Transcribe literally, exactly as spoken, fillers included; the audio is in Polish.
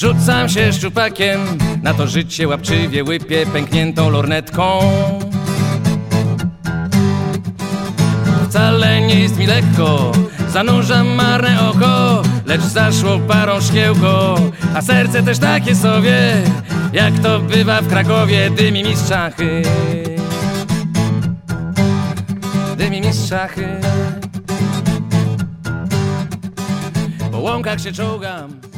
Rzucam się szczupakiem, na to życie łapczywie łypię pękniętą lornetką. Wcale nie jest mi lekko, zanurzam marne oko, lecz zaszło parą szkiełko, a serce też takie sobie, jak to bywa w Krakowie, dymi mi z szachy. Dymi mi z szachy. Po łąkach się czołgam,